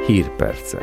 Hírpercek.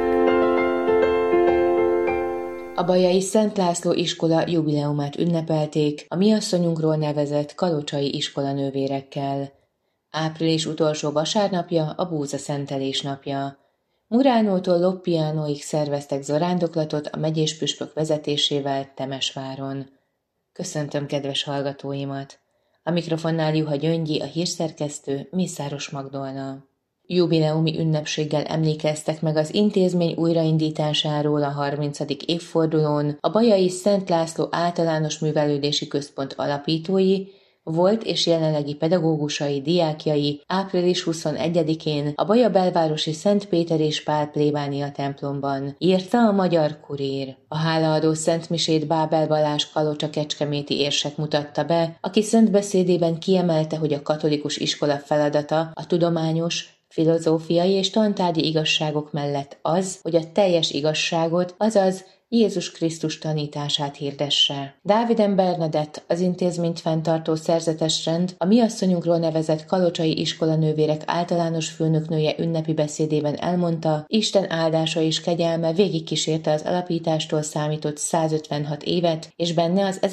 A bajai Szent László iskola jubileumát ünnepelték a Mi Asszonyunkról nevezett kalocsai iskolanővérekkel. Április utolsó vasárnapja a búzaszentelés napja. Muránótól Loppianoig szerveztek zarándoklatot a megyés püspök vezetésével Temesváron. Köszöntöm kedves hallgatóimat! A mikrofonnál Juha Gyöngyi, a hírszerkesztő, Mészáros Magdolna. Jubileumi ünnepséggel emlékeztek meg az intézmény újraindításáról a 30. évfordulón a bajai Szent László Általános Művelődési Központ alapítói, volt és jelenlegi pedagógusai, diákjai április 21-én a Baja belvárosi Szent Péter és Pál plébánia templomban, írta a Magyar Kurír. A hálaadó szentmisét Bábel Balázs kalocsa-kecskeméti érsek mutatta be, aki szentbeszédében kiemelte, hogy a katolikus iskola feladata a tudományos, filozófiai és tantárgyi igazságok mellett az, hogy a teljes igazságot, azaz Jézus Krisztus tanítását hirdesse. Dáviden Bernadett, az intézményt fenntartó szerzetesrend, a Mi Asszonyunkról nevezett kalocsai iskolanővérek általános főnöknője ünnepi beszédében elmondta, Isten áldása és kegyelme végigkísérte az alapítástól számított 156 évet, és benne az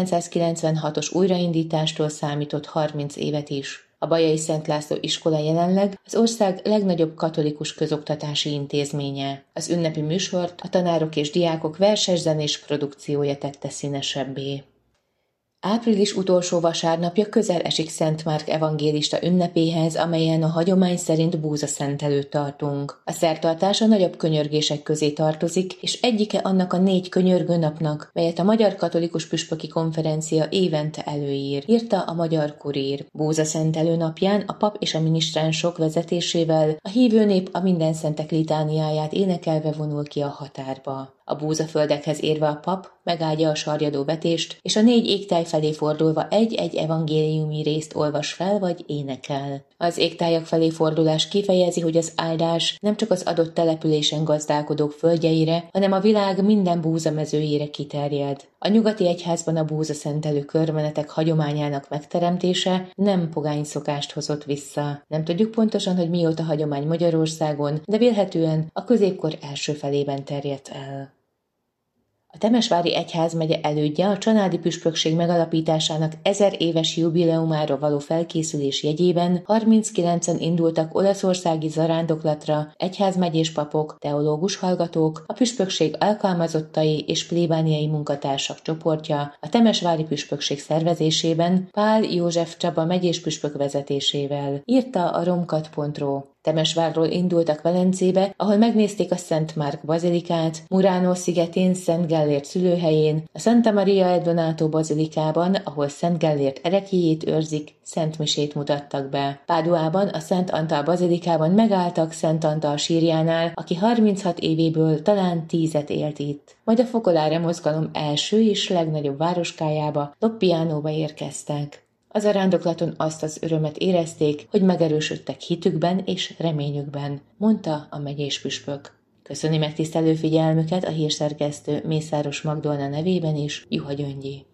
1996-os újraindítástól számított 30 évet is. A Bajai Szent László iskola jelenleg az ország legnagyobb katolikus közoktatási intézménye. Az ünnepi műsort a tanárok és diákok verses-zenés produkciója tette színesebbé. Április utolsó vasárnapja közel esik Szent Márk evangélista ünnepéhez, amelyen a hagyomány szerint búzaszentelőt tartunk. A szertartás a nagyobb könyörgések közé tartozik, és egyike annak a 4 könyörgő napnak, melyet a Magyar Katolikus Püspöki Konferencia évente előír, írta a Magyar Kurír. Búzaszentelő napján a pap és a minisztránsok vezetésével a hívő nép a Mindenszentek litániáját énekelve vonul ki a határba. A búzaföldekhez érve a pap megáldja a sarjadó vetést, és a 4 égtáj felé fordulva egy-egy evangéliumi részt olvas fel vagy énekel. Az égtájak felé fordulás kifejezi, hogy az áldás nem csak az adott településen gazdálkodók földjeire, hanem a világ minden búzamezőjére kiterjed. A nyugati egyházban a búzaszentelő körmenetek hagyományának megteremtése nem pogány szokást hozott vissza. Nem tudjuk pontosan, hogy mióta hagyomány Magyarországon, de vélhetően a középkor első felében terjedt el. A Temesvári egyházmegye elődje a csanádi püspökség megalapításának 1000 éves jubileumára való felkészülés jegyében 39-en indultak olaszországi zarándoklatra egyházmegyés papok, teológus hallgatók, a püspökség alkalmazottai és plébániai munkatársak csoportja a Temesvári püspökség szervezésében Pál József Csaba megyés püspök vezetésével, írta a romkat.ro. Temesvárról indultak Velencébe, ahol megnézték a Szent Márk bazilikát, Murano szigetén Szent Gellért szülőhelyén, a Santa Maria e Donato bazilikában, ahol Szent Gellért ereklyéjét őrzik, szentmisét mutattak be. Páduában, a Szent Antal bazilikában megálltak Szent Antal sírjánál, aki 36 évéből talán 10-et élt itt. Majd a Focolare mozgalom első és legnagyobb városkájába, Loppianóba érkeztek. A zarándoklaton azt az örömet érezték, hogy megerősödtek hitükben és reményükben, mondta a megyés püspök. Köszöni megtisztelő figyelmüket a hírszerkesztő Mészáros Magdolna nevében is, Juha Gyöngyi.